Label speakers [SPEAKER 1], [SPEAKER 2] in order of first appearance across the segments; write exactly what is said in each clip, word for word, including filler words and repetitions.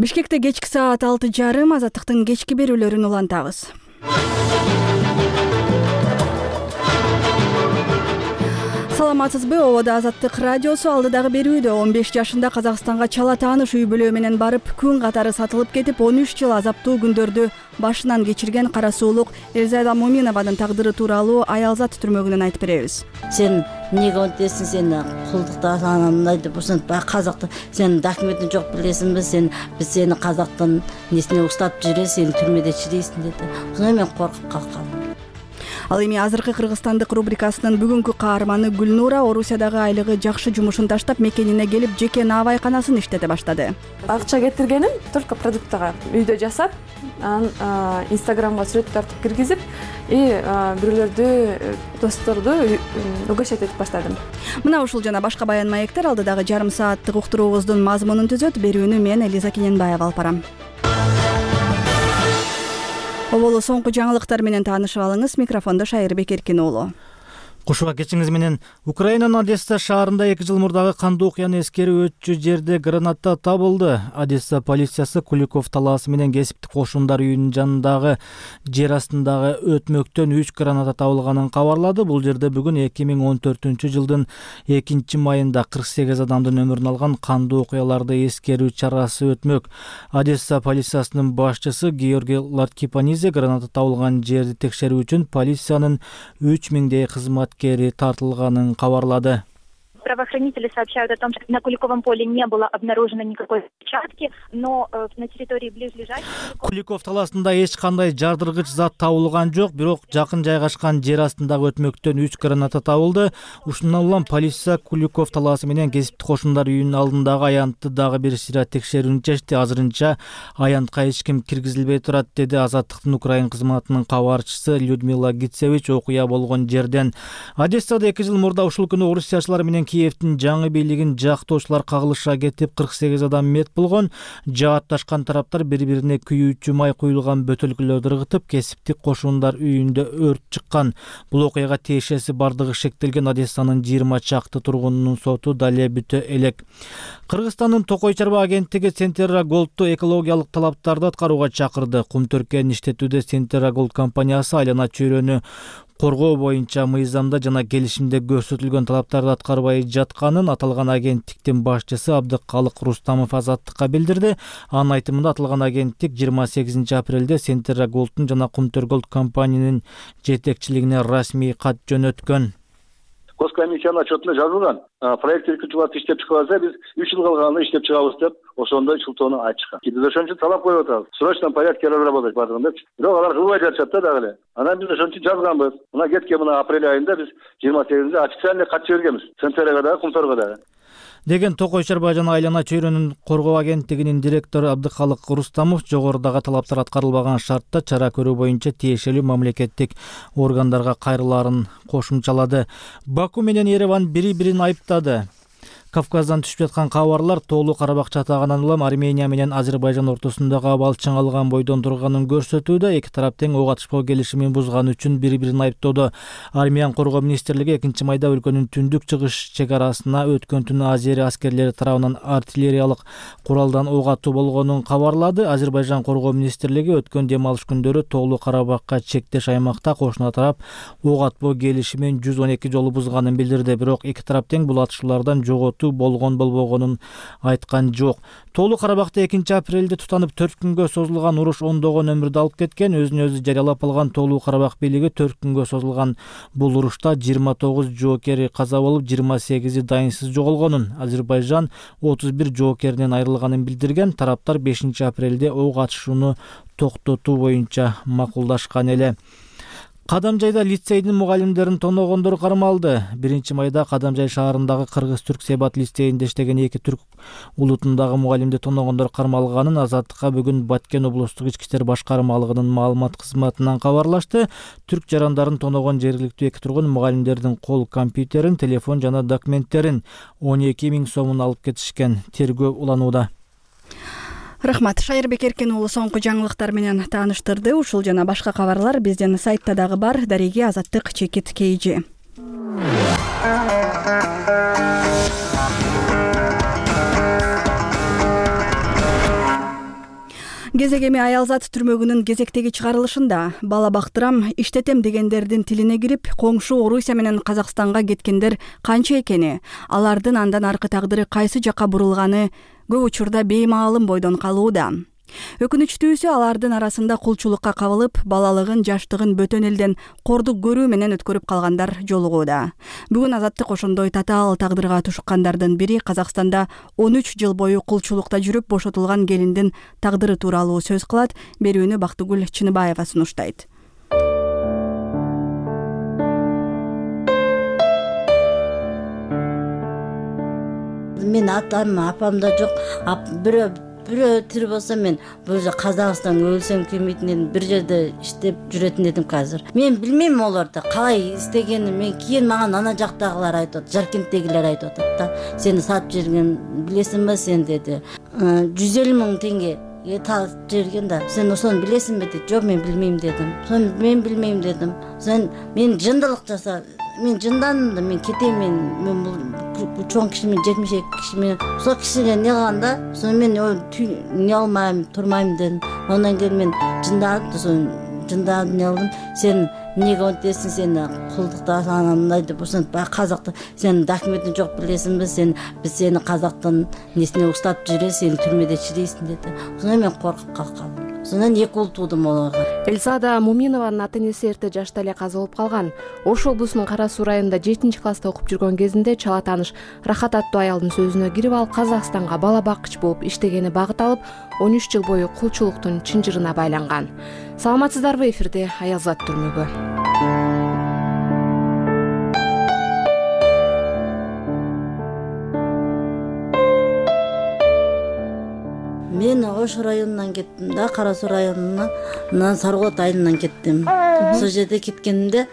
[SPEAKER 1] Бишкекте кечки саат алты жарым Азаттыктын кечки берүүлөрүн улантабыз. Саламатсызбы? Обода Азаттык радиосу алдыдагы берүүдө он беш жашында Казакстанга чала тааныш үй бүлө менен барып, күн катары сатылып кетип, он үч жыл азаптуу күндөрдү башынан кечирген кара суулук Элзада Моминованын тагдыры тууралуу Аялзат түрмөгүнөн айтып беребиз.
[SPEAKER 2] Сен неге онтесиң, сен кулдуктасаң деп ушинтип казакты сен документин жок билесиңби, сен биз сени казактын несине уктатып жүрөбүз, сен түрмөдө чирейсиң деди. Ошондо мен коркуп калгам.
[SPEAKER 1] Ал эми азыркы Кыргызстандык рубрикасынын бүгүнкү каарманы Гүлнура Орусиядагы айлыгы жакшы жумушун таштап мекенине келип жеке наабайканасын иштете баштады.
[SPEAKER 3] Акча кетиргеним только продуктага үйдө жасап, анан Инстаграмга сүрөт тартып киргизип, и бирөөлөрдү, досторду угощать этип баштадым.
[SPEAKER 1] Мына ушул жана башка баян маектер алдыдагы жарым сааттык уктуруубуздун мазмунун түзөт. Берүүнү мен Элиза Кененбаева алып барам. Оболу соңку жаңылыктар менен таанышып алыңыз. Микрофондо Шайырбек Эркин уулу.
[SPEAKER 4] Кушуга кечиңиз менен. Украинанын Одесса шаарында эки жыл мурдагы кандуу окуяны эскерип өтчү жерде граната табылды. Одесса полициясы Куликов талаасы менен кесиптик кошундар үйүнүн жанындагы жер астындагы өтмөктөн үч граната табылганын кабарлады. Бул жерде бүгүн эки миң он төртүнчү жылдын экинчи майында кырк сегиз адамдын өмүрүн алган кандуу окуяларды эскерүү чарасы өтмөк. Одесса полициясынын башчысы Георгий Латкипанидзе граната табылган жерди текшерүү үчүн полициянын үч миңдей кызмат кери тартылганын кабарлады.
[SPEAKER 5] Правоохранители сообщают о том, что на Куликовом поле не было обнаружено никакой взрывчатки, но э, на территории близлежащей...
[SPEAKER 4] Куликов талаасында эч кандай жардыргыч зат табылган жок, бирок жакын жайгашкан жер астындагы өтмөктөн үч граната табылды. Ушундан улам полиция Куликов талаасы менен кесиптик кошундар үйүнүнүн алдындагы аянтты дагы бир сыйра текшерүүнү чечти. Азырынча аянтка эч ким киргизилбей турат, деди Азаттыктын Украин кызматынын кабарчысы Людмила Гицевич окуя болгон жерден. Одессада эки жыл мурда ушул күнү орусиячылар менен Киевтин жаңы бийлигин жактоочулар кагылышка кетип, кырк сегиз адам мет болгон. Жаатташкан тараптар бири-бирине күйүүчү май куюлган бөтөлкөлөрдү ыргытып, кесиптик кошундар үйүндө өрт чыккан. Бул окуяга тиешеси бардыгы шектелген Одессанын жыйырма чакты тургунунун соту дале бүтө элек. Кыргызстандын Токой чарба агенттиги Центерра Голдту экологиялык талаптарды аткарууга чакырды. Кум төркөнүн иштетүүдө Центерра Голд компаниясы айлана чөйрөнү коргоо боюнча мыйзамда жана келишимде көрсөтүлгөн талаптарды аткарбай жатканын аталган агенттиктин башчысы Абдыкалык Рустамов Азаттыкка билдирди. Анын айтымында аталган агенттик жыйырма сегизинчи апрелде Центерра Голдтун жана Кумтөр Голд компаниянын жетекчилигине расмий кат жөнөткөн.
[SPEAKER 6] Госкомиссиянын отчетунда жазылган. Проект иркутууларды иштеп чыгабызда биз үч жыл калганда иштеп чыгабыз деп ошондой шылтоону айтышкан. Биз ошон үчүн талап коюп атабыз. В срочном порядке разработать бардыгын депчи. Бирок алар кылбай жатышат да дагы эле. Анан биз ошон үчүн жазганбыз. Мына кеткен мына апрель айында биз жыйырма сегизинде официальный кат жибергенбиз. Центрага дагы, Кумторго дагы.
[SPEAKER 4] Деген Токой чарба жана айлана чөйрөнүн коргоо агенттигинин директору Абдыкалык Рустамов жогорудагы талаптар аткарылбаган шартта чара көрүү боюнча тиешелүү мамлекеттик органдарга кайрылаарын кошумчалады. Баку менен Ереван бири-бирин айыптады. Кавказдан түшүп жаткан кабарлар Тоолуу Карабак чатагынан улам Армения менен Азербайжан ортосундагы абал чыңалган бойдон турганын көрсөтүүдө. Эки тарап тең ок атышпоо келишимин бузганы үчүн бири-бирин айыптоодо. Армиян коргоо министрлиги экинчи майда өлкөнүн түндүк чыгыш чек арасына өткөн түнү Азери аскерлери тарабынан артиллериялык куралдан ок атуу болгонун кабарлады. Азербайжан коргоо министрлиги өткөн дем алыш күндөрү Тоолуу Карабакка чектеш аймакта кошуна тарап ок атпоо келишимин жүз он эки жолу бузганын билдирди. Бирок эки тарап тең бул атышуулардан жоготуу болгон болбогонун айткан жок. Тоолуу Карабакта экинчи апрелде тутанып төрт күнгө созулган уруш ондогон өмүрдү алып кеткен. Өзүн өзү жарыялап алган Тоолуу Карабак бийлиги төрт күнгө созулган бул урушта жыйырма тогуз жоокери каза болуп, жыйырма сегизи дайынсыз жоголгонун, Азербайжан отуз бир жоокеринен айрылганын билдирген. Тараптар бешинчи апрелде ок атышууну токтотуу боюнча макулдашкан эле. Кадамжайда лицейдин мугалимдерин тоногондор кармалды. Биринчи майда Кадамжай шаарындагы Кыргыз-Түрк Себат лицейинде иштеген эки түрк улутундагы мугалимди тоногондор кармалганын Азаттыкка бүгүн Баткен облустук ички иштер башкармалыгынын маалымат кызматынан кабарлашты. Түрк жарандарын тоногон жергиликтүү эки тургун мугалимдердин кол компьютерин, телефон жана документтерин он эки миң сомун алып кетишкен. Тергөө уланууда.
[SPEAKER 1] Рахмат. Шайырбек Эркин уулу соңку жаңылыктар менен тааныштырды. Ушул жана башка кабарлар биздин сайтта дагы бар. Дареги Азаттык чекит кейжи. Кезек эми Аялзат түрмөгүнүн кезектеги чыгарылышында бала бактырам, иштетем дегендердин тилине кирип, коңшу Орусия менен Казакстанга кеткендер канча экени, алардын андан аркы тагдыры кайсы жакка бурулганы көп учурда беймаалым бойдон калууда. Өкүнүчтүүсү алардын арасында кулчулукка кабылып, балалыгын, жаштыгын бөтөн элден кордук көрүү менен өткөрүп калгандар жолугууда. Бүгүн Азаттык ошондой татаал тагдырга тушуккандардын бири Казакстанда он үч жыл бою кулчулукта жүрүп бошотулган келиндин тагдыры тууралуу сөз кылат. Берүүнү Бактыгүл Чыныбаева сунуштайт.
[SPEAKER 2] Мен атам, апам да жок. Бирөө бирөө тирүү болсо мен бул Казакстанга өлсөм келмейтин едим, бир жерде иштеп жүрөтүн едим казыр. Мен билбейм оларды калай истегенин. Мен кийин маган ана жактагылар айтып атат, Жаркенттегилер айтып атат да. Сени сатып жүргөн билесиңби сен деди. жүз элүү миң теңге тартып жүргөн да. Сен ошону билесиңби деди. Жок, мен билмейм дедим. Сон мен билмейм дедим. Сен мен жындылык жаса, мен жындандым да, мен кетейм, мен мен бул чоң киши мен жетимиш эки киши мен сол кишиге не кылганда, сону мен не алмайм, турмайм дедим. Андан кийин мен жындадым, сону жындадым, не кылдым. Сен эмнеге онтесиң, сен кулдуктасың анандай деп, ошон казакты сен документиң жок билесиңби, сен биз сени казактын несине уктап жүрөбүз, сен түрмөдө чирейсиң деди. Ошондон мен коркуп калдым. Сонан эки уул туудум олорго.
[SPEAKER 7] Эльзада Муминованын ата-энеси эрте жашта эле каза болуп калган. Ош облусунун Кара Суу районунда жетинчи класста окуп жүргөн кезинде чала тааныш Рахат аттуу аялдын сөзүнө кирип, ал Казакстанга бала баккыч болуп иштегени багыт алып, он үч жыл бою кулчулуктун чынжырына байланган. Саламатсыздарбы, эфирде Аялзат түрмөгү.
[SPEAKER 2] Мен Ош районунан кеттим да, Кара Суу районунан Сарыгот айылынан кеттим. Сол жерде кеткенимде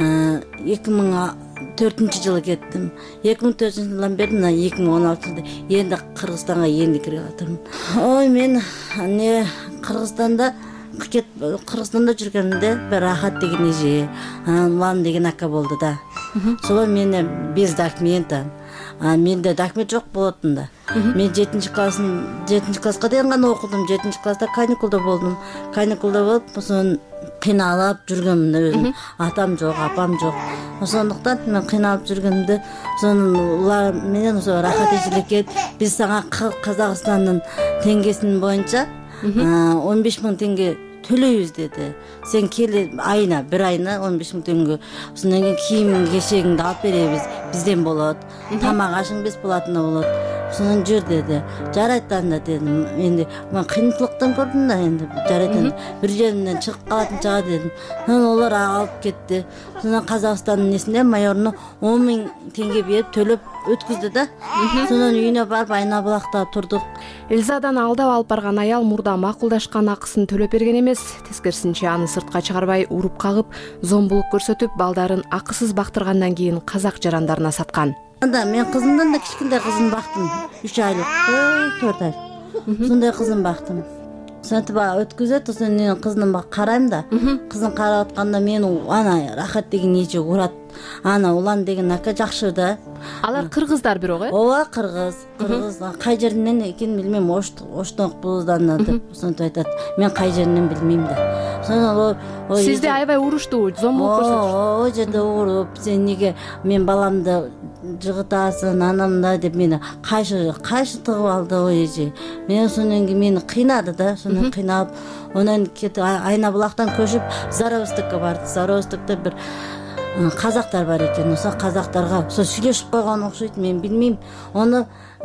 [SPEAKER 2] эки миң төртүнчү жылы кеттим. эки миң төртүнчү жылдан бери мына эки миң он алтынчы жылда энди Кыргызстанга энди кирип атырмын. Ой, мен не Кыргызстанда Кыргызстанда жүргөндө бир Рахат деген эже, Улан деген ака болду да. Солар мени без документа. А менде документ жок болотун да. Мен жетинчи классын жетинчи класска дейин гана окудум. жетинчи класста каникулда болдум. Каникулда болуп, ошон кыйналып жүргөнмүн өзүм. Атам жок, апам жок. Ошондуктан мен кыйналып жүргөндө, ошон улар менен ошо Рахат эжелекет, биз сага Казакстандын теңгесинин боюнча он беш миң теңге төлөйбүз деди. Сен кел айына, бир айына он беш миң теңге. Ошондон кийин кийим кешегиңди алып беребиз, бизден болот. Тамак ашың бесплатно болот. Ошондон жүр деди. Жарайт анда дедим. Энди мен кыйынчылыктан көрдүм да, энди жарайт. Бир жерден чыгып калатын чыга дедим. Анан олар алып кетти. Ошондон Казакстандын несине майоруна он миң теңге берип төлөп өткүздү да. Ошондон үйүнө барып Айна булакта турдук.
[SPEAKER 7] Эльзадан алдап алып барган аял мурда макулдашкан акысын төлөп берген эмес, тескерисинче аны сыртка чыгарбай уруп кагып, зомбулук көрсөтүп, балдарын акысыз бактыргандан кийин казак жарандарына саткан.
[SPEAKER 2] Анда мен кызымдан да кичкентай кызын бактым. үч айлык, төрт ай. Сондай кызын бактым. Сантип өткүзөт, ошонун кызын карайм да. Кызын карап атканда мен ана Рахат деген эже урат. Ана Улан деген ака жакшы да.
[SPEAKER 7] Алар кыргыздар бирок, э?
[SPEAKER 2] Ооба, кыргыз. Кыргыз. Кай жеринен экенин билмейм, Оштон булуздан деп сонтип айтат. Мен кай жеринен билмейм да. Сонун ой.
[SPEAKER 7] Сизди аябай урушту, зомбулук көрсөтүштү.
[SPEAKER 2] Оо, жерде уруп, сен неге мен баламды жыгытасың, анамда деп мени кайшы кайшы тыгып алды ой эже. Мен ошондон кийин мени кыйнады да, ошондон кыйналып, онан кетип Айна булактан көчүп Заровстыкка барды. Заровстыкта бир казактар бар экен. Ошо казактарга ошо сүйлөшүп койгон окшойт, мен билмейм. Оны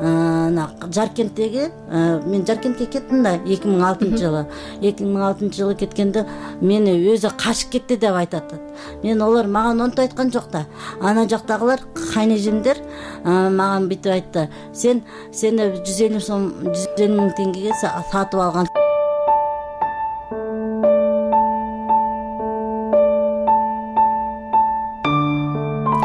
[SPEAKER 2] Жаркенттеги, мен Жаркентке кеттим да эки миң алтынчы жылы. эки миң алтынчы жылы кеткенде мени өзү качып кетти деп айтат. Мен олар маган онтип айткан жок да. Ана жактагылар кайнежемдер маган бүтүп айтты. Сен сени жүз элүү сом, жүз элүү миң теңгеге сатып алган.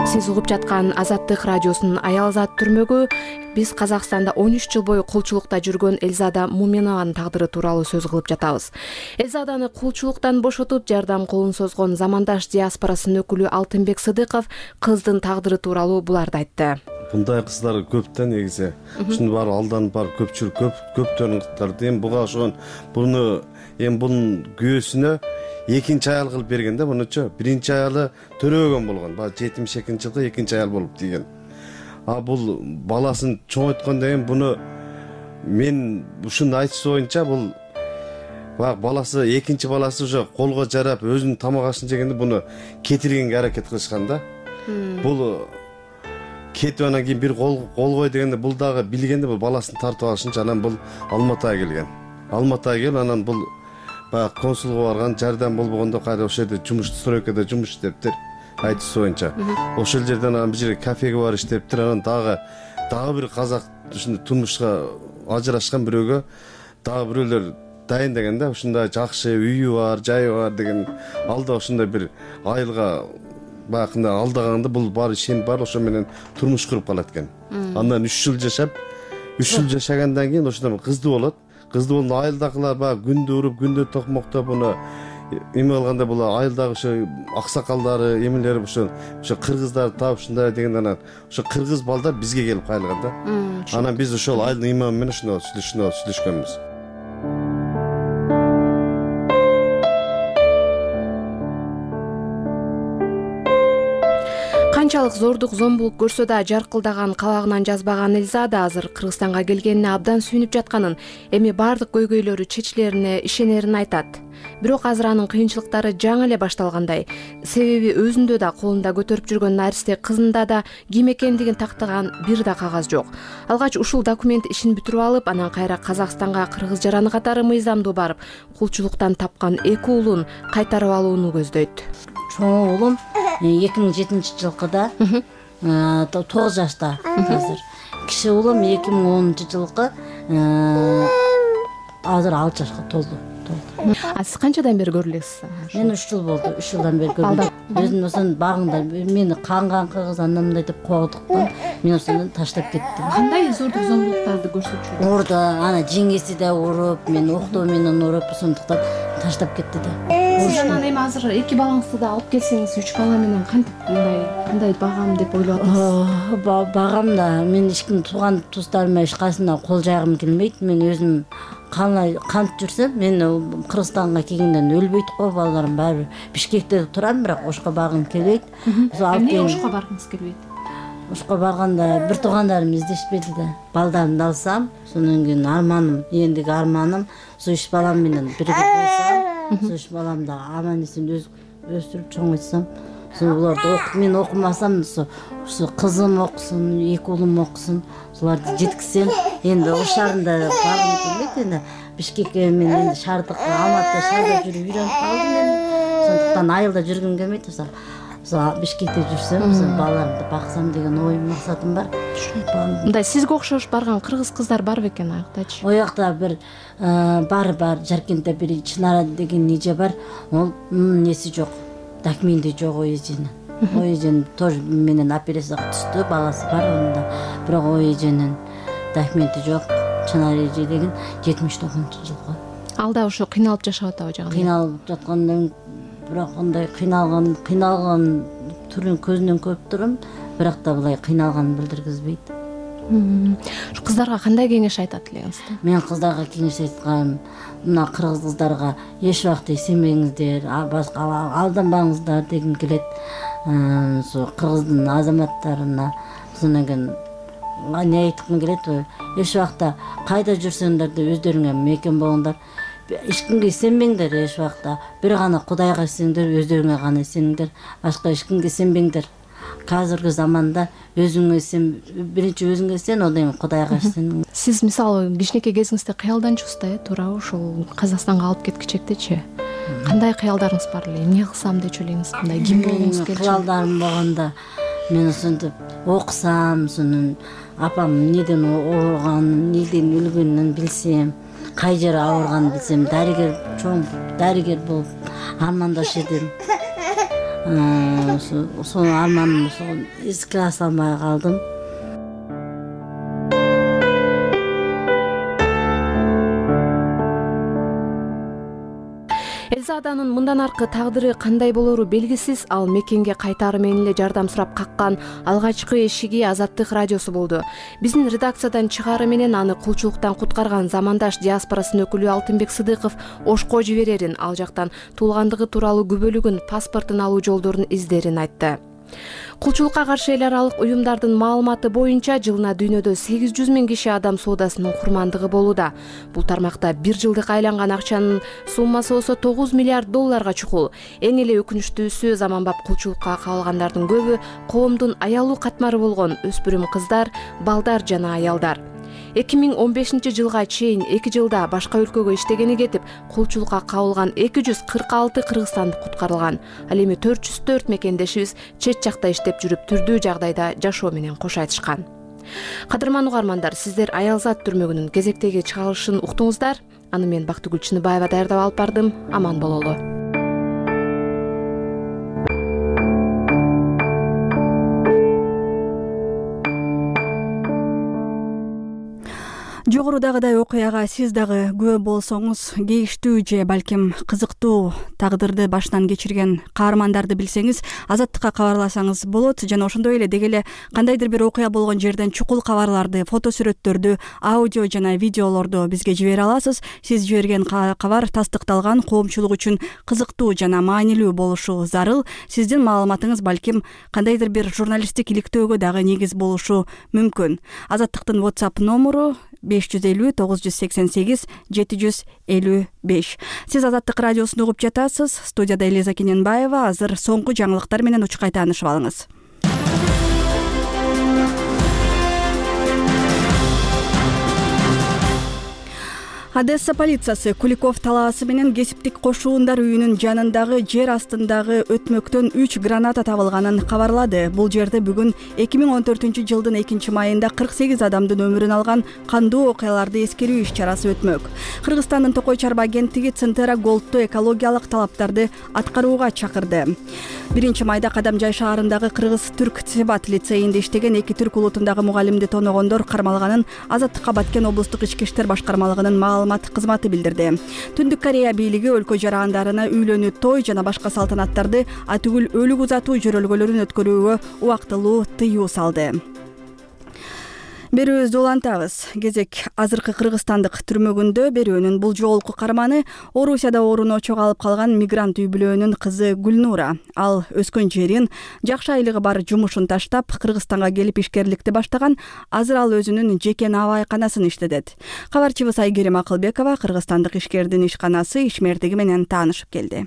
[SPEAKER 7] Сиз угуп жаткан Азаттык радиосунун Аял зат түрмөгү биз Казакстанда он үч жыл бою кулчулукта жүргөн Элзада Муминованын тагдыры тууралуу сөз кылып жатабыз. Элзаданы кулчулуктан бошотуп жардам колун созгон замандаш диаспорасынын өкүлү Алтынбек Сыдыков кыздын тагдыры тууралуу буларды айтты.
[SPEAKER 8] Мындай кыздар көп да негизи. Ушунун баары алданып барып көпчүлүк көп көптөрүн кыздар. Эми буга ошон буну эми бунун күйөөсүнө экинчи аял кылып берген да мунучу. Биринчи аялы төрөгөн болгон. Баа жетимиш экинчи жылы экинчи аял болуп тийген. А бул баласын чоңойткондон кийин буну мен ушуну айтышы боюнча бул бак баласы экинчи баласы уже колго жарап өзүнүн тамак ашын жегенде буну кетиргенге аракет кылышкан да. Бул кетип анан кийин бир кол колгой дегенде бул дагы билгенде бул баласын тартып алышынча анан бул Алматыга келген. Алматыга келип анан бул баягы консулга барган, жардам болбогондо кайра ошол жерде жумуш стройкада жумуш иштептир. Айтышы боюнча. Ошол жерден анан бир жерге кафеге барып иштептир. Анан дагы дагы бир казак ушундай турмушка ажырашкан бирөөгө дагы бирөөлөр дайындаган да, ушундай жакшы үйү бар, жайы бар деген алда ошондой бир айылга бакында алдаганда бул баары ишенip бар ошо менен турмуш куруп калат экен. Андан үч жыл жашап, үч жыл жашагандан кийин ошондон кызды болот. Кызды болду айылдагылар баягы күндө уруп, күндө токмоктоп буну эме кылганда бул айылдагы ошо аксакалдары, эмелери ошо ошо кыргыздарды таап ушундай деген анан ошо кыргыз балдар бизге келип кайрылган да. Анан биз ошол айылдын имамы менен ушуну сүйлөшкөнбүз.
[SPEAKER 7] Канчалык зордук зомбулук көрсө да жаркылдаган кабагынан жазбаган Элзада азыр Кыргызстанга келгенине абдан сүйүнүп жатканын, эми бардык көйгөйлөрү чечилерине ишенерин айтат. Бирок азыр анын кыйынчылыктары жаңы эле башталгандай. Себеби өзүндө да колунда көтөрүп жүргөн наристе кызында да ким экендигин тактаган бир да кагаз жок. Алгач ушул документ ишин бүтүрүп алып, анан кайра Казакстанга кыргыз жараны катары мыйзамдуу барып, кулчулуктан тапкан эки уулун кайтарып алууну көздөйт.
[SPEAKER 2] Чоң уулум эки миң жетинчи жылкыда тогуз жашта азыр. Кичи уулум эки миң онунчу жылкы азыр алты жашка толду.
[SPEAKER 7] А сиз канчадан бери көрүп элексиз?
[SPEAKER 2] Мен үч жыл болду, үч жылдан бери көрдүм. Өзүм ошон багыңда мени канган кыргыз анамдай деп когдуктан мен ошондон таштап кеттим.
[SPEAKER 7] Кандай зордук зомбулуктарды көрсөтчү?
[SPEAKER 2] Урду, ана жеңеси да уруп, мен октоо менен уруп, ошондуктан таштап кетти да.
[SPEAKER 7] Сиз анан эми азыр эки балаңызды да алып келсеңиз, үч бала менен кантип мындай кандай багам деп ойлоп атасыз?
[SPEAKER 2] Багам да мен эч ким тууган туустарыма эч кайсына кол жайгым келбейт. Мен өзүм кандай кантип жүрсөм, мен Кыргызстанга келгенден өлбөйт го, балдарым баары Бишкекте турам, бирок ошко баргым келбейт.
[SPEAKER 7] Эмне ошко баргыңыз келбейт?
[SPEAKER 2] Ошко барганда бир туугандарым издешпеди да. Балдарымды алсам, сонун кийин арманым, эндиги арманым ушу үч балам менен бирге болсам, ушу үч баламды аман эсен өстүрүп чоңойтсам, уларды окуп мен окумасам, ушу кызым окусун, эки уулум окусун, буларды жеткизсем, энди ош шаарында баргым келет энди. Бишкекке мен энди шаардык Алматыда шаарда жүрүп үйрөнүп калдым энди. Ошондуктан айылда жүргүм келбейт. Ошо Бишкекте жүрсөм, балдарымды баксам деген оюм, максатым бар.
[SPEAKER 7] Мындай сизге окшош барган кыргыз кыздар бар бекен аяктачы?
[SPEAKER 2] Оякта бир бар бар Жаркентте бир Чынара деген эже бар. Ол неси жок, документи жок ой эженин. Ой эжен тоже менен операцияга түштү, баласы бар онда. Бирок ой эженин документи жок. Чынара эже деген жетимиш тогузунчу жылкы.
[SPEAKER 7] Алда ошо кыйналып жашап атабы жагы?
[SPEAKER 2] Кыйналып жаткандан бирок андай кыйналган, кыйналган түрүн көзүнөн көрүп турам, бирок да булай кыйналганын билдиргизбейт.
[SPEAKER 7] Кыздарга кандай кеңеш айтат элеңиз?
[SPEAKER 2] Мен кыздарга кеңеш айтканым, мына кыргыз кыздарга эч убакта ишенбеңиздер, башка алданбаңыздар дегим келет. Ошо кыргыздын азаматтарына сонун кийин не айткым келет, эч убакта кайда жүрсөңдөр да өздөрүңө мекен болуңдар. Эч кимге сенбеңдер эч убакта. Бир гана Кудайга сеніңдер, өздөрүңө гана сеніңдер. Башка эч кимге сенбеңдер. Азыркы заманда өзүңө сен, биринчи өзүңө сен, одан кийин Кудайга сен.
[SPEAKER 7] Сиз мисалы кичинекей кезиңизде кыялданчусуз да, туура ушул Казакстанга алып кеткичектечи. Кандай кыялдарыңыз бар эле? Эмне кылсам дечү элеңиз? Мындай ким болгуңуз келчү?
[SPEAKER 2] Кыялдарым болгондо мен ошентип окусам, сонун апам неден ооруганын, неден өлгөнүн билсем, кай жери ауырганын билсем, дарыгер чоң дарыгер болуп армандаш эдим. ошол арманым ошол эске аса алмай калдым.
[SPEAKER 7] Элзаданын мындан аркы тагдыры кандай болору белгисиз. Ал мекенге кайтары менен эле жардам сурап каккан алгачкы эшиги Азаттык радиосу болду. Биздин редакциядан чыгары менен аны кулчулуктан куткарган замандаш диаспорасынын өкүлү Алтынбек Сыдыков Ошко жиберерин, ал жактан туулгандыгы тууралуу күбөлүгүн, паспортун алуу жолдорун издерин айтты. Кулчулукка каршы эл аралык уюмдардын маалыматы боюнча жылына дүйнөдө сегиз жүз миң киши адам соодасынын курмандыгы болууда. Бул тармакта бир жылдык айланган акчанын суммасы болсо тогуз миллиард долларга чукул. Эң эле өкүнүчтүүсү заманбап кулчулукка кабылгандардын көбү коомдун аялуу катмары болгон өспүрүм кыздар, балдар жана аялдар. эки миң он бешинчи жылга чейин эки жылда башка өлкөгө иштегени кетип, кулчулукка кабылган эки жүз кырк алты кыргызстандык куткарылган. Ал эми төрт жүз төрт мекендешибиз чет жакта иштеп жүрүп, түрдүү жагдайда жашоо менен кош айтышкан. Кадырман угармандар, сиздер Аялзат түрмөгүнүн кезектеги чыгарылышын уктуңуздар. Аны мен Бактыгүл Чыныбаева даярдап алып бардым. Аман бололу.
[SPEAKER 1] Жогорудагыдай окуяга сиз дагы күбө болсоңуз, кейиштүү же балким кызыктуу тагдырды башынан кечирген каармандарды билсеңиз, Азаттыкка кабарласаңыз болот. Жана ошондой эле деги эле кандайдыр бир окуя болгон жерден чукул кабарларды, фото сүрөттөрдү, аудио жана видеолорду бизге жибере аласыз. Сиз жиберген кабар тастыкталган, коомчулук үчүн кызыктуу жана маанилүү болушу зарыл. Сиздин маалыматыңыз балким кандайдыр бир журналисттик иликтөөгө дагы негиз болушу мүмкүн. Азаттыктын WhatsApp номуру беш жүз элүү тогуз жүз сексен сегиз жети жүз элүү беш. Сиз Азаттык радиосун угуп жатасыз. Студияда Элиза Кененбаева. Азыр соңку жаңылыктар менен учкай таанышып алыңыз. Одесса полициясы Куликов талаасы менен кесиптик кошуундар үйүнүн жанындагы жер астындагы өтмөктөн үч граната табылганын кабарлады. Бул жерде бүгүн эки миң он төртүнчү жылдын экинчи майында кырк сегиз адамдын өмүрүн алган кандуу окуяларды эскерүү иш чарасы өтмөк. Кыргызстандын Токой Чарба агенттиги Центера Голдто экологиялык талаптарды аткарууга чакырды. Биринчи майда Кадамжай шаарындагы Кыргыз-Түрк Себат лицейинде иштеген эки түрк улутундагы мугалимди тоногондор кармалганын Азаттыкка Баткен облустук ички иштер башкармалыгынын маалымат кызматы билдирди. Түндүк Корея бийлиги өлкө жарандарына үйлөнүү, той жана башка салтанаттарды атүгүл өлүк узатуу жөрөлгөлөрүн өткөрүүгө убактылуу тыюу салды. Берүүбүздү улантабыз. Кезек азыркы кыргызстандык түрмөгүндө берүүнүн бул жолку карманы Орусияда ооруну очого алып калган мигрант үй бүлөөнүн кызы Гүлнура. Ал өскөн жерин, жакшы айлыгы бар жумушун таштап Кыргызстанга келип ишкерликти баштаган. Азыр ал өзүнүн жеке наабайканасын иштетет. Кабарчыбыз Айгерим Акылбекова кыргызстандык ишкердин ишканасы ишмердиги менен таанышып келди.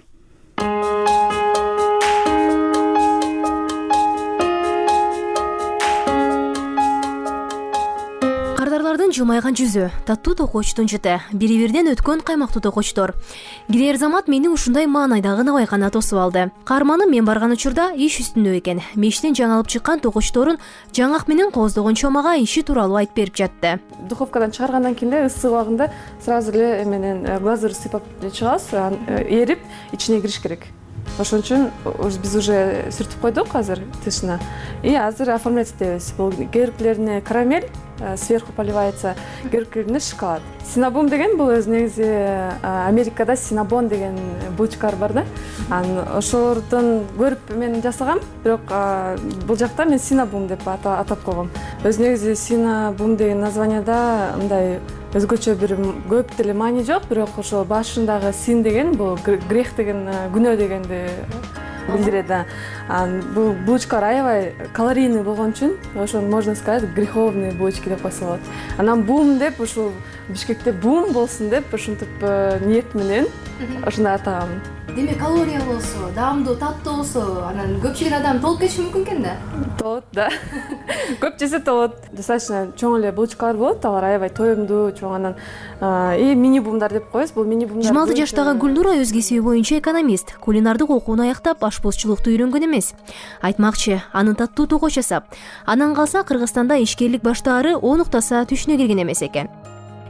[SPEAKER 9] Кардарлардын жылмайган жүзү, таттуу токочтун жыты, бири-бирден өткөн каймактуу токочтор. Кирер замат мени ушундай маанайдагы набайкана тосуп алды. Карманым мен барган учурда иш үстүндө экен. Мештен жаңылып чыккан токочторун жаңак менен кооздогон чомага иши тууралуу айтып берип жатты.
[SPEAKER 3] Духовкадан чыгаргандан кийин эле ысык убагында сразу эле менен глазурь сыйпап чыгабыз, эрип ичине кириш керек. Ошон үчүн биз уже сүртүп койдук азыр тышына. И азыр оформлять этебиз. Бул герклерине карамель, сверху поливается, герклерине шоколад. Синабум деген бул өз негизи Америкада синабон деген булочкалар бар да. Анан ошолордон көрүп мен жасагам, бирок бул жакта мен синабум деп атап койгом. Өз негизи синабум деген названияда мындай өзгөчө бир көп деле маани жок, бирок ошо башындагы син деген бул грех деген, күнөө дегенди билдирет. Бул булочкалар аябай калорийный болгон үчүн ошо можно сказать греховные булочки деп койсо болот. Анан бум деп ушул Бишкекте бум болсун деп ушинтип ниет менен ошондой атагам.
[SPEAKER 9] Демек калория болсо, даамдуу, таттуу болсо, анан көп жеген адам толуп кетиши мүмкүн экен да?
[SPEAKER 3] Толот, да. Көп жесе толот. Достаточно чоң эле булочкалар болот, алар аябай тоюмдуу, чоң. Анан и мини бумдар деп коебуз. Бул мини бумдар.
[SPEAKER 9] жыйырма алты жаштагы Гүлнура өз кесиби боюнча экономист. Кулинардык окууну аяктап, ашпозчулукту үйрөнгөн эмес. Айтмакчы, анын таттуу токоч жасап, анан калса Кыргызстанда ишкерлик баштаары он уктаса түшүнө кирген эмес экен.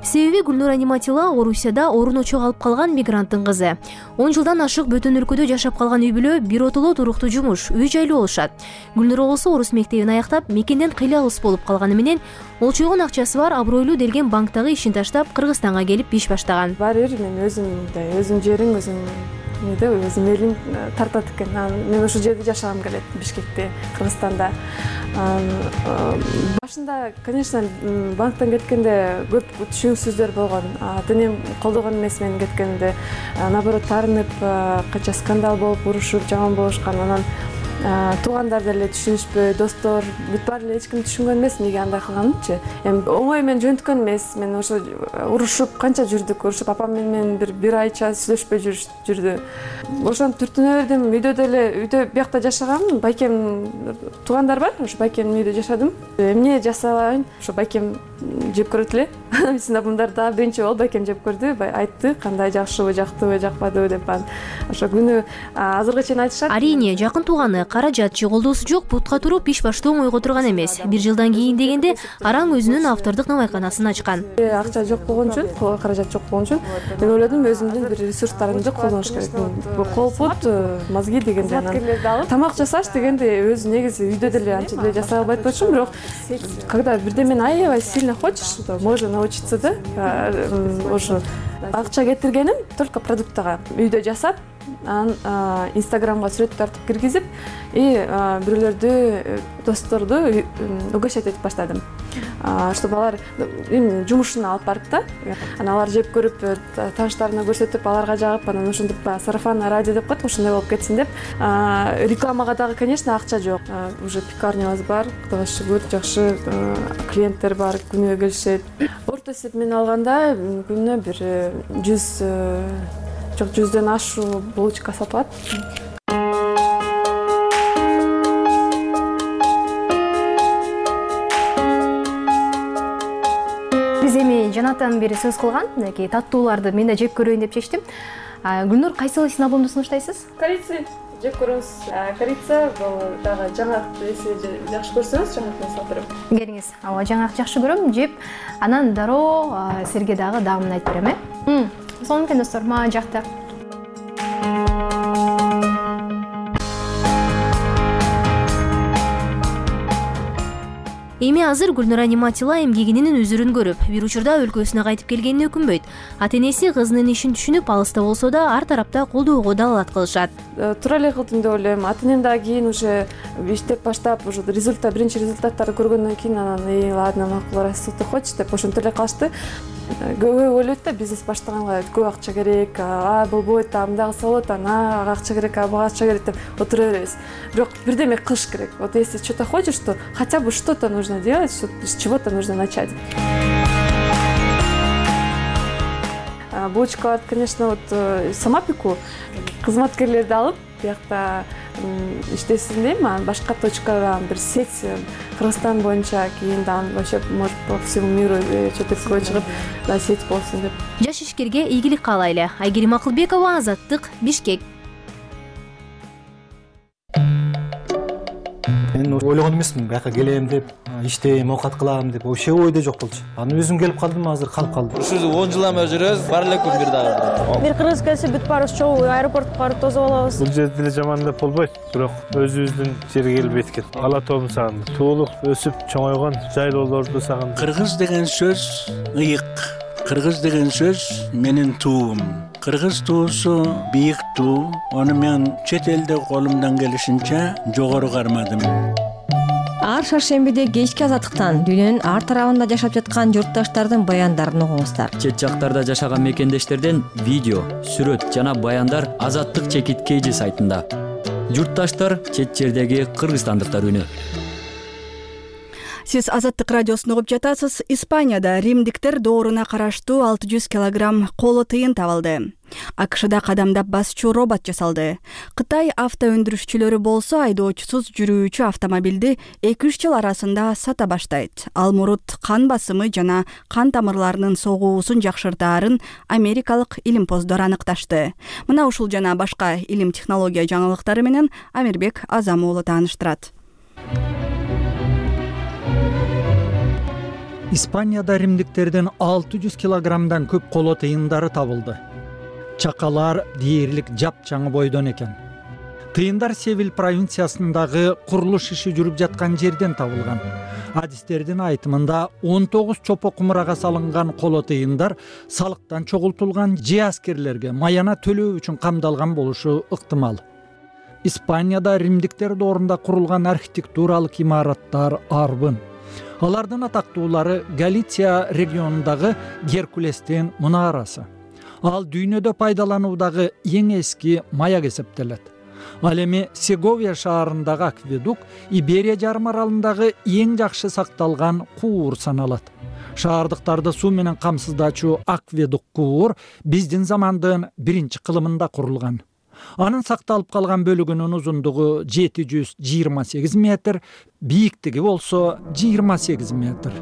[SPEAKER 9] себеби Гүлнура Нематилла Орусияда орун очого алып калган мигранттын кызы. он жылдан ашык бөтөн өлкөдө жашап калган үй бүлө бир отулуу туруктуу жумуш, үй жайлуу болушат. Гүлнура болсо орус мектебин аяктап, мекенден кыйла алыс болуп калганы менен олчойгон акчасы бар абройлуу делген банктагы ишин таштап Кыргызстанга келип иш баштаган.
[SPEAKER 3] Баары бир мен өзүмдөй, өзүм жериң, өзүм эмеде, өзүм элим тартат экен. Мен ошол жерде жашагым келет, Бишкекте, Кыргызстанда. Башында, конечно, банктан кеткенде көп түшүнүксүздөр болгон. Ата-энем колдогон эмес мен кеткенде. Наоборот, таарынып, канча скандал болуп, урушуп, жаман болушкан. Анан туугандар деле түшүнүшпөй, достор, бүт баары эле эч ким түшүнгөн эмес эмнеге андай кылганымчы. Эми оңой мен жөнткөн эмес. Мен ошо урушуп, канча жүрдүк, урушуп, апам менен бир бир айча сүйлөшпөй жүрдү. Ошон түртүнө бердим. Үйдө деле, үйдө биякта жашагам. Байкем туугандар бар, ошо байкемдин үйдө жашадым. Эмне жасабайын, ошо байкем жеп көрөт эле. Биздин апамдар да биринчи болуп байкем жеп көрдү, айтты кандай жакшыбы, жактыбы, жакпадыбы деп. Ошо күнү азыркыга чейин айтышат.
[SPEAKER 9] Арийне, жакын тууганы каражат же колдоосу жок бутка туруп иш баштоо оңойго турган эмес. Бир жылдан кийин дегенде Араң өзүнүн автордук навайканасын ачкан.
[SPEAKER 3] Акча жок болгон үчүн, каражат жок болгон үчүн мен ойлодум өзүмдүн бир ресурстарымды колдоныш керек. Колпут, мозги дегенде анан тамак жасаш дегенде өзү негизи үйдө деле анча деле жасай албайт болчумун, бирок когда бирдемени аябай сильно хочешь, то можно научиться, да? Ошо акча кетиргеним только продуктага үйдө жасап, анан Инстаграмга сүрөт тартып киргизип, и бирөөлөрдү, досторду угощать этип баштадым. Чтобы алар эми жумушуна алып барып да, анан алар жеп көрүп, тааныштарына көрсөтүп, аларга жагып, анан ошентип сарафанное радио деп коет, ошондой болуп кетсин деп. Рекламага дагы, конечно, акча жок. Уже пекарнябыз бар, Кудайга шүгүр, жакшы клиенттер бар, күнүгө келишет. Орто эсеп менен алганда күнүнө бир жүз жок жүздөн ашуу булочка сатылат.
[SPEAKER 7] Биз эми жанатан бери сөз кылган, мынакей таттууларды мен да жеп көрөйүн деп чечтим. Гүлнур, кайсыл синабулумду сунуштайсыз?
[SPEAKER 3] Корица жеп көрөңүз. Корица бул дагы жаңак, эсеге жакшы көрсөңүз, жаңак менен салып.
[SPEAKER 7] Келиңиз. Ооба, жаңак жакшы көрөм, жеп, анан дароо силерге дагы даамын айтып берем, э? Сонун экен достор, мага жакты.
[SPEAKER 9] Эми азыр Гүлнура Нематилла эмгегинин өзүрүн көрүп, бир учурда өлкөсүнө кайтып келгенине өкүнбөйт. Ата-энеси кызынын ишин түшүнүп, алыста болсо да ар тарапта колдоого далалат кылышат.
[SPEAKER 3] Туура эле кылдым деп ойлойм. Ата-энем дагы кийин уже иштеп баштап, уже результат, биринчи результаттарды көргөндөн кийин анан эй, ладно, макул, раз ты хочешь деп ошентип эле калышты. Көбү ойлойт да, бизнес баштаганга көп акча керек, а болбойт, а мындагы болот, ана акча керек, а буга акча керек деп отура беребиз. Бирок бирдеме кылыш керек. Вот если что-то хочешь, то хотя бы что-то нужно делать, с чего-то нужно начать. Булочкаларды, конечно, вот сама пеку. Кызматкерлерди алып, биякта иштесин дейм, анан башка точкадан бир сеть Кыргызстан боюнча, кийин да вообще может по всему миру чөтөккө чыгып, да сеть болсун деп.
[SPEAKER 9] Жаш ишкерге ийгилик каалайлы. Айгерим Акылбекова, Азаттык, Бишкек.
[SPEAKER 10] Мен ойлогон эмесмин, бияка келем деп, иштейм, оокат кылам деп, вообще ойдо жок болчу. Анан өзүм келип калдым, азыр калып калдым.
[SPEAKER 11] Ушул он жыл ама жүрөбүз, бар эле күн бир дагы.
[SPEAKER 12] Бир кыргыз келсе бүт баарыбыз чогуу аэропортко барып тосуп алабыз.
[SPEAKER 13] Бул жерде деле жаман деп болбойт, бирок өзүбүздүн жерге келип эткет. Ала тоом сагын, туулук, өсүп чоңойгон жайлоолорду сагын.
[SPEAKER 14] Кыргыз деген сөз ыйык. Кыргыз деген сөз менин туум. Кыргыз туусу бийик туу. Ону мен чет элде колумдан келишинче жогору кармадым.
[SPEAKER 15] Ар шаршембиде кечки азаттыктан дүйнөнүн ар тарабында жашап жаткан журтташтардын баяндарын угуңуздар.
[SPEAKER 16] Чет жактарда жашаган мекендештерден видео, сүрөт жана баяндар Азаттык чекит кейжи сайтында. Журтташтар чет жердеги кыргызстандыктар үнү.
[SPEAKER 1] Сиз Азаттык радиосун угуп жатасыз. Испанияда римдиктер дооруна караштуу алты жүз килограмм коло тыйын табылды. АКШда кадамдап басчу робот жасалды. Кытай авто өндүрүшчүлөрү болсо айдоочусуз жүрүүчү автомобилди эки үч жыл арасында сата баштайт. Ал мурут кан басымы жана кан тамырларынын согуусун жакшыртаарын америкалык илимпоздор аныкташты. Мына ушул жана башка илим технология жаңылыктары менен Амирбек Азам уулу тааныштырат.
[SPEAKER 17] Испанияда римдиктердин алты жүз килограммдан көп коло тыйындары табылды. Чакалар дээрлик жапчаңы бойдон экен. Тыйындар Севиль провинциясындагы курулуш иши жүрүп жаткан жерден табылган. Адистердин айтымында он тогуз чопо кумурага салынган коло тыйындар салыктан чогултулган же аскерлерге маяна төлөө үчүн камдалган болушу ыктымал. Испанияда римдиктер доорунда курулган архитектуралык имараттар арбын. Алардын атактуулары Галиция регионундагы Геркулестин мунарасы. Ал дүйнөдө пайдалануудагы эң эски маяк эсептелет. Ал эми Сеговия шаарындагы акведук Иберия жарым аралындагы эң жакшы сакталган куур саналат. Шаардыктарды суу менен камсыздачу акведук куур биздин замандын биринчи кылымында курулган. Анын сакталып калган бөлүгүнүн узундугу жети жүз жыйырма сегиз метр, бийиктиги болсо жыйырма сегиз метр.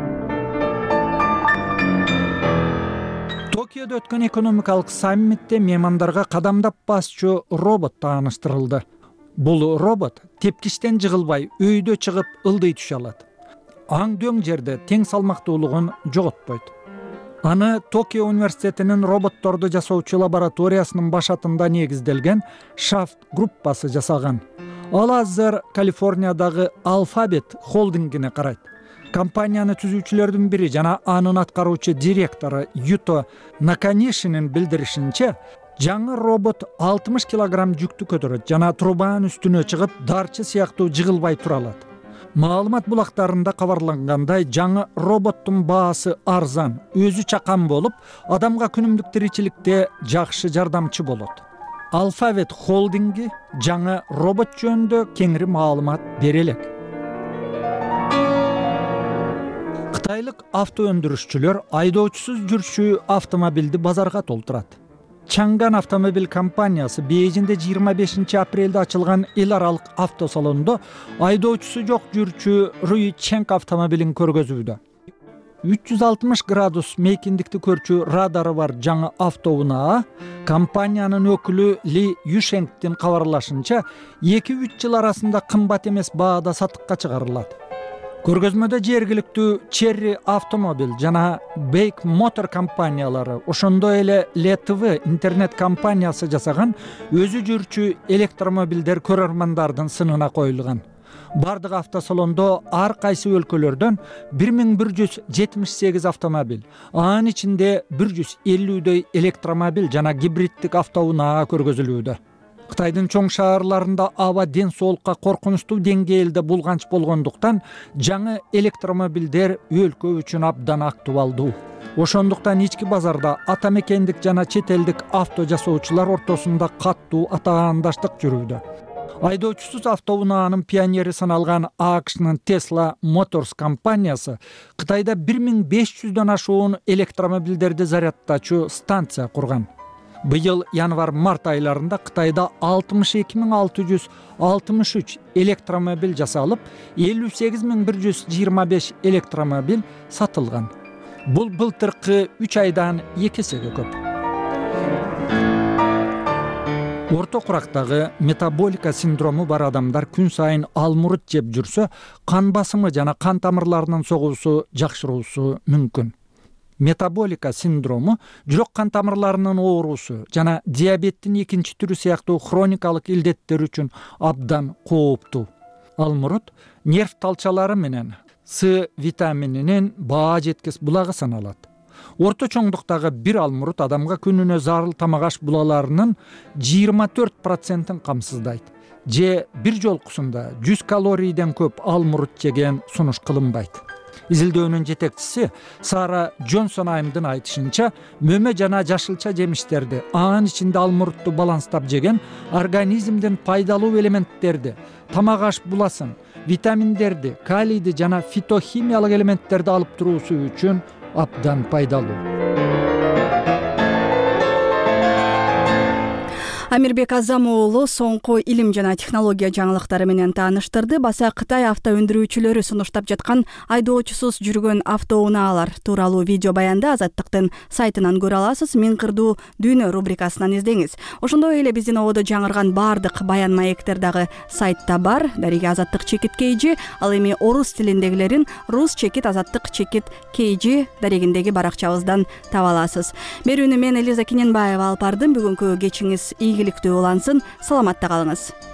[SPEAKER 17] Токиодо өткөн экономикалык саммитте меймандарга кадамдап басчу робот тааныштырылды. Бул робот тепкичтен жыгылбай өйдө чыгып ылдый түшө алат. Аң дөң жерде тең салмактуулугун жоготпойт. Аны Токио университетинин роботторду жасоочу лабораториясынын башатында негизделген Shaft группасы жасаган. Ал азыр Калифорниядагы Alphabet холдингине карайт. Компанияны түзүүчүлөрдүн бири жана анын аткаруучу директору Юто Наканишинин билдиришинче, жаңы робот алтымыш килограмм жүктү көтөрөт жана трубанын үстүнө чыгып, дарчы сыяктуу жыгылбай тура алат. Маалымат булактарында кабарлангандай, жаңы роботтун баасы арзан, өзү чакан болуп, адамга күнүмдүк тиричиликте жакшы жардамчы болот. Alphabet холдинги жаңы робот жөнүндө кеңири маалымат бере элек. Кытайлык авто өндүрүшчүлөр айдоочусуз жүрчү автомобилди базарга толтурат. Чанган автомобиль компаниясы Бейжинде жыйырма бешинчи апрелде ачылган эл аралык автосалондо айдоочусу жок жүрчү Руи Ченг автомобилин көргөзүүдө. үч жүз алтымыш градус мейкиндикти көрчү радары бар жаңы автоунаа компаниянын өкүлү Ли Юшенгдин кабарлашынча эки үч жыл арасында кымбат эмес баада сатыкка чыгарылат. Көргөзмөдө жергиликтүү Cherry автомобиль жана Bake Motor компаниялары, ошондой эле Л Т В интернет компаниясы жасаган өзү жүрчү электромобилдер көрөрмандардын сынына коюлган. Бардык автосалондо ар кайсы өлкөлөрдөн бир миң бир жүз жетимиш сегиз автомобиль, анын ичинде бир жүз элүүдөй электромобиль жана гибриддик автоунаа көргөзүлүүдө. Кытайдын чоң шаарларында аба ден соолукка коркунучтуу деңгээлде булганч болгондуктан жаңы электромобилдер өлкө үчүн абдан актуалдуу. Ошондуктан ички базарда ата мекендик жана чет элдик авто жасоочулар ортосунда каттуу атаандаштык жүрүүдө. Айдоочусуз автоунаанын пионери саналган А Кшнын Tesla Motors компаниясы Кытайда бир миң беш жүздөн ашуун электромобилдерди зарядтачу станция курган. Быйыл январь-март айларында Кытайда алтымыш эки миң алты жүз алтымыш үч электромобиль жасалып, элүү сегиз миң бир жүз жыйырма беш электромобиль сатылган. Бул былтыркы үч айдан эки эсеге көп. Орто курактагы метаболика синдрому бар адамдар күн сайын алмурут жеп жүрсө, кан басымы жана кан тамырларынын согуусу жакшыруусу мүмкүн. Метаболика синдрому жүрөк кан тамырларынын оорусу жана диабеттин экинчи түрү сыяктуу хроникалык илдеттер үчүн абдан кооптуу. Алмурут нерв талчалары менен С витамининин баа жеткис булагы саналат. Орто чоңдуктагы бир алмурут адамга күнүнө зарыл тамак аш булаларынын жыйырма төрт процентин камсыздайт. Же бир жолкусунда жүз калорийден көп алмурут жеген сунуш кылынбайт. Изилдөөнүн жетекчиси Сара Джонсон айымдын айтышынча, мөмө жана жашылча жемиштерди, анын ичинде алмурутту баланстап жеген организмдин пайдалуу элементтерди, тамак аш буласын, витаминдерди, калийди жана фитохимиялык элементтерди алып туруусу үчүн абдан пайдалуу.
[SPEAKER 1] Амирбек Азам уулу соңку илим жана технология жаңылыктары менен тааныштырды. Баса Кытай авто өндүрүүчүлөрү сунуштап жаткан айдоочусуз жүргөн автоунаалар тууралуу видео баянды Азаттыктын сайтынан көрө аласыз. Мен кырдуу дүйнө рубрикасынан издеңиз. Ошондой эле биздин ободо жаңырган баардык баян маектер дагы сайтта бар. Дареги Азаттык чекит kg, ал эми орус тилиндегилерин рус чекит азаттык чекит kg дарегиндеги баракчабыздан таба аласыз. Берүүнү мен Элиза Кененбаева алып бардым. Бүгүнкү кечиңиз ийгиликтүү улансын. Саламатта калыңыз.